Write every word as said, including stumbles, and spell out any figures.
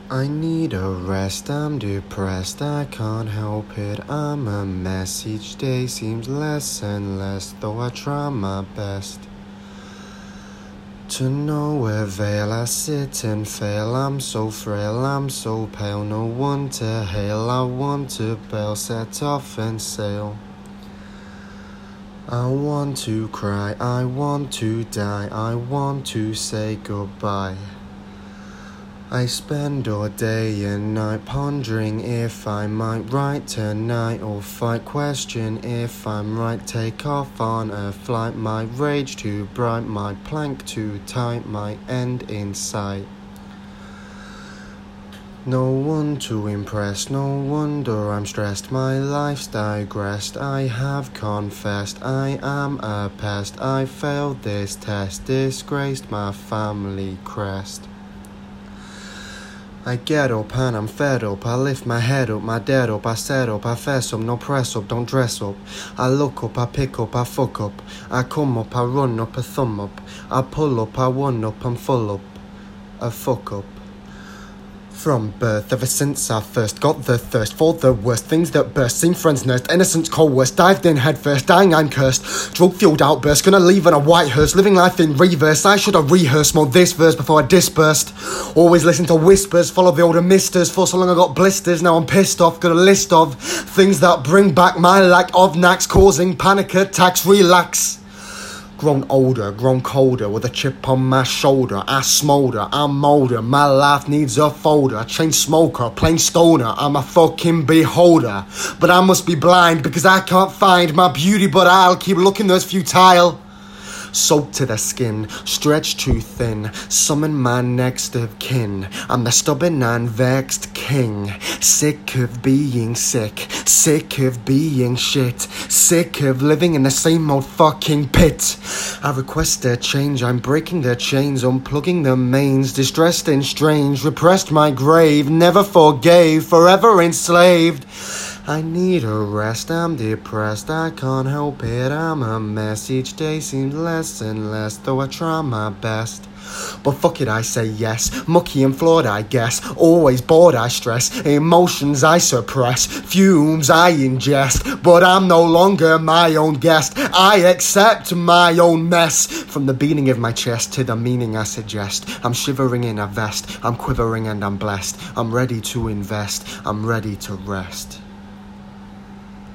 I need a rest, I'm depressed, I can't help it, I'm a mess. Each day seems less and less, though I try my best. To no avail, I sit and fail, I'm so frail, I'm so pale, no one to hail, I want to bail, set off and sail. I want to cry, I want to die, I want to say goodbye. I spend all day and night pondering if I might write tonight or fight, question if I'm right, take off on a flight. My rage too bright, my plank too tight, my end in sight. No one to impress, no wonder I'm stressed, my life's digressed, I have confessed, I am a pest, I failed this test, disgraced my family crest. I get up and I'm fed up, I lift my head up, my dead up, I set up, I fess up, no press up, don't dress up. I look up, I pick up, I fuck up, I come up, I run up, a thumb up, I pull up, I one up, I'm full up, a fuck up. From birth, ever since I first got the thirst for the worst, things that burst, seen friends nursed, innocence coerced, dived in head first, dying I'm cursed, drug-fueled outburst, gonna leave in a white hearse, living life in reverse. I should have rehearsed more this verse before I dispersed. Always listen to whispers, follow the older misters, for so long I got blisters, now I'm pissed off, got a list of things that bring back my lack of knacks, causing panic attacks, relax. Grown older, grown colder, with a chip on my shoulder, I smolder, I'm older, my life needs a folder, chain smoker, plain stoner, I'm a fucking beholder, but I must be blind because I can't find my beauty, but I'll keep looking, there's futile. Soaked to the skin, stretched too thin, summon my next of kin. I'm the stubborn and vexed king, sick of being sick, sick of being shit, sick of living in the same old fucking pit. I request a change, I'm breaking the chains, unplugging the mains, distressed and strange, repressed my grave, never forgave, forever enslaved. I need a rest, I'm depressed, I can't help it, I'm a mess. Each day seems less and less, though I try my best. But fuck it, I say yes, mucky and flawed I guess, always bored I stress, emotions I suppress, fumes I ingest, but I'm no longer my own guest, I accept my own mess. From the beating of my chest to the meaning I suggest, I'm shivering in a vest, I'm quivering and I'm blessed, I'm ready to invest, I'm ready to rest.